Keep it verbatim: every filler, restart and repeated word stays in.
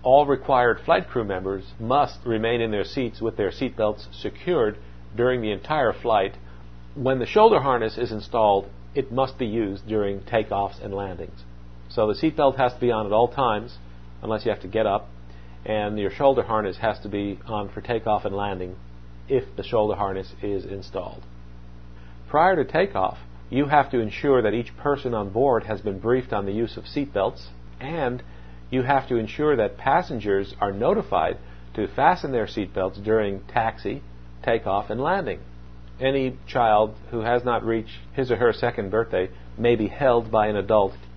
all required flight crew members must remain in their seats with their seatbelts secured during the entire flight. When the shoulder harness is installed, it must be used during takeoffs and landings. So the seatbelt has to be on at all times, unless you have to get up, and your shoulder harness has to be on for takeoff and landing if the shoulder harness is installed. Prior to takeoff, you have to ensure that each person on board has been briefed on the use of seatbelts, and you have to ensure that passengers are notified to fasten their seatbelts during taxi, takeoff, and landing. Any child who has not reached his or her second birthday may be held by an adult